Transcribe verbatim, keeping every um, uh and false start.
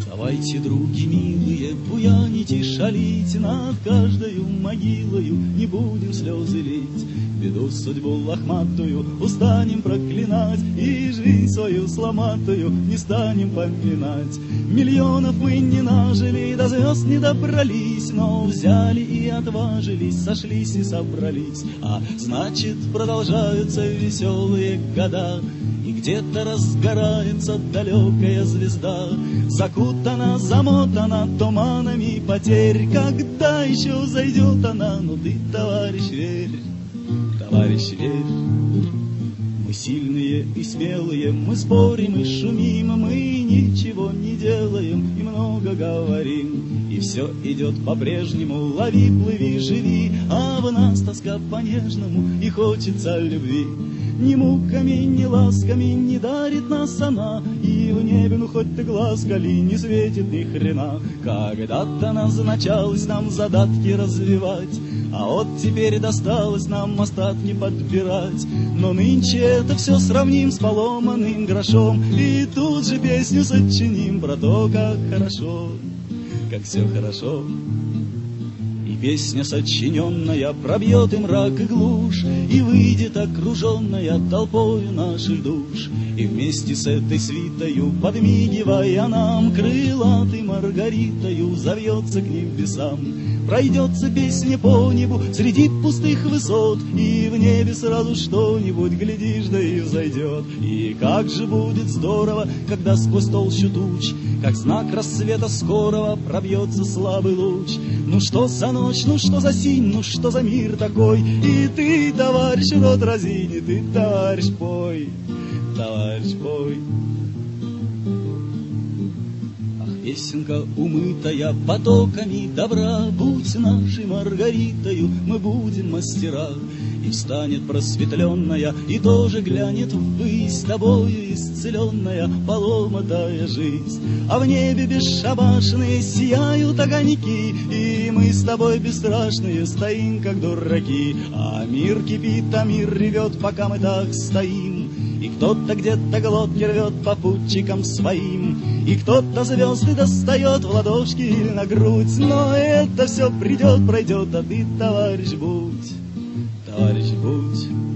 Давайте, други милые, буяните, шалите над каждою могилою, не будем слезы лить. Беду, судьбу лохматую устанем проклинать, и жизнь свою сломатую не станем поминать. Миллионов мы не нажили, до звезд не добрались, но взяли и отважились, сошлись и собрались. А значит, продолжаются веселые года, и где-то разгорается далекая звезда, закутана, замотана туманами потерь. Когда еще зайдет она? Ну ты, товарищ, верь, товарищ, верь. Мы сильные и смелые, мы спорим и шумим, мы ничего не делаем и много говорим. И все идет по-прежнему, лови, плыви, живи, а в нас тоска по-нежному и хочется любви. Ни муками, ни ласками не дарит нас она, и в небе, ну хоть ты глаз кали, не светит ни хрена. Когда-то назначалось нам задатки развивать, а вот теперь досталось нам остатки подбирать. Но нынче это все сравним с поломанным грошом, и тут же песню сочиним про то, как хорошо, как все хорошо. И песня, сочиненная, пробьет и мрак, и глушь, и выйдет окруженная толпою наших душ. И вместе с этой свитою, подмигивая нам, крылатой Маргаритою завьется к небесам. Пройдется песня по небу среди пустых высот, и в небе сразу что-нибудь, глядишь, да и взойдет. И как же будет здорово, когда сквозь толщу туч, как знак рассвета скорого, пробьется слабый луч. Ну что за ночь, ну что за синь, ну что за мир такой? И ты, товарищ, рот разини, ты, товарищ, пой, товарищ, пой. Песенка, умытая потоками добра, будь нашей Маргаритою, мы будем мастера. И встанет просветленная, и тоже глянет ввысь, тобою исцеленная, поломатая жизнь. А в небе бесшабашные сияют огоньки, и мы с тобой бесстрашные стоим, как дураки. А мир кипит, а мир ревет, пока мы так стоим. И кто-то где-то глотки рвет попутчикам своим, и кто-то звезды достает в ладошки или на грудь. Но это все придет, пройдет, а ты, товарищ, будь, товарищ, будь.